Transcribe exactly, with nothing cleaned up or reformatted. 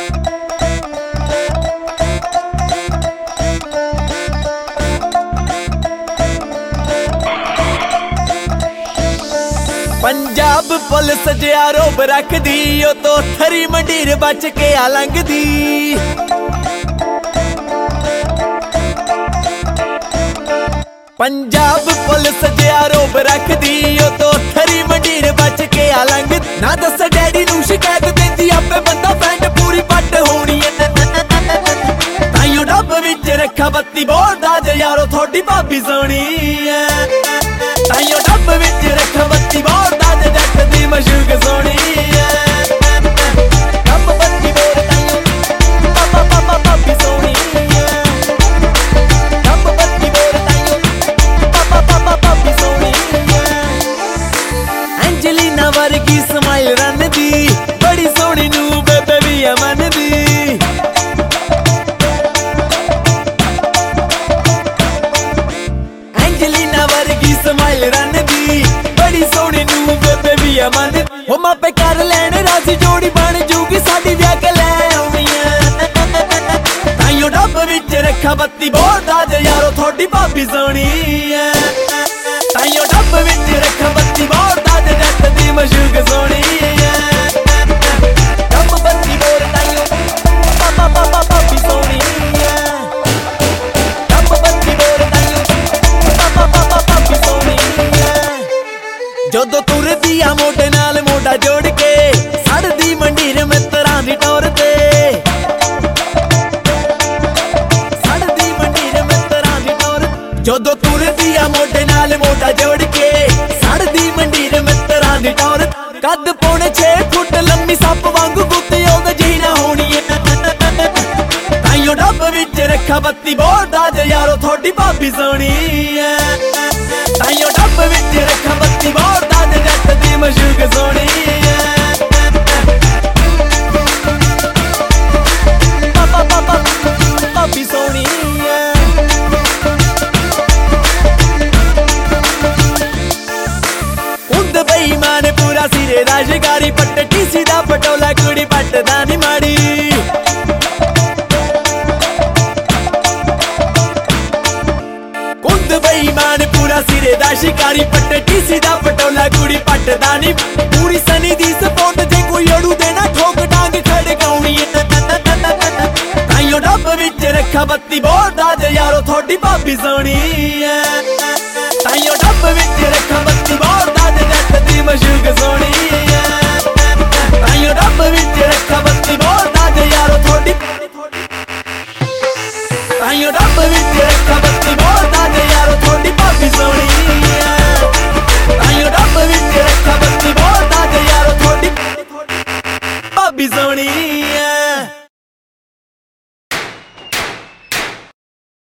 Punjab police जे आरोप रख दी ओ तो थरी मंडीर बच के आ लंघ दी। पंजाब पुलिस जे आरोप रख दी ओ तो थरी मंडीर बच के आ लंघ ना दस डैडी नूं शिकायत देंदी आपे बंदा पैंट पूरी पट होनी है। ताइयों डब विच रखा बत्ती बोलदा जे यारो थोड़ी भाभी सोनी है। ताइयों डब विच रखा बत्ती बोलदा जे जट दी मशूक सोनी है। डब बत्ती बोल ताइयों पापा पापा भाभी सोनी है। डब बत्ती बोल ताइयों पापा पापा भाभी सोनी है। एंजेलिना वर्गी स्माइल रन दी बड़ी सोनी नू बेबे भी अमन दी। एंजेलिना वर्गी स्माइल रन दी बड़ी सोनी नू बेबे भी अमन। हो मापे कर लैण राजी जोड़ी बन जूगी साडी ब्याह के लै आउणी है। ताइयों डब विच रखा बत्ती बोलदा जे यारो थोड़ी भाभी सोनी है। ताइयों डब विच रखा बत्ती बोलदा जे जट दी मशूक सोनी है। डब बत्ती बोल ताइयों पापा पापा भाभी सोनी है। डब बत्ती बोल ताइयों पापा पापा भाभी सोनी है। जदों तुरदी आ मोढे नाल मोढा जोड़ के सड़दी मंडीर मित्रां दी टोर ते। सड़दी मंडीर मित्रां दी टोर जदों तुरदी आ मोढे नाल मोढा जोड़ के सड़दी मंडीर मित्रां दी टोर। कद पौने छे फुट लम्मी सप वांगू गुत्ती ओग जी ना होनी है। ताइयों डब विच रखा बत्ती बोलदा जे यारो थोड़ी भाभी सोनी है। ताइयों डब विच रखा बत्ती बोलदा जे जट दी मशूक सोनी है। पापा पापा भाभी सोनी है। उंद बेईमान पूरा सिरे दा शिकारी पट्ट टीसी दा पटोला कुड़ी पट्टदा नी माड़ी। उंद बेईमान पूरा सिरे दा शिकारी पट्ट टीसी दा पटोला कुड़ी पट्टदा नी। पूरी सनी दी सपोर्ट जे कोई अड़ू देना ठोक डांग खड़काउणी है। ताइयों डब विच रखा बत्ती बोलदा जे यारो थोड़ी भाभी सोनी है। ताइयों डब विच रखा बत्ती बोलदा जे जट दी मशूक सोनी है। ताइयों डब विच रखा बत्ती बोलदा जे यारो थोड़ी ताइयों डब विच रखा बत्ती बोलदा जे यारो थोड़ी भाभी सोनी है। ताइयों डब विच रखा बत्ती बोलदा जे यारो थोड़ी भाभी सोनी।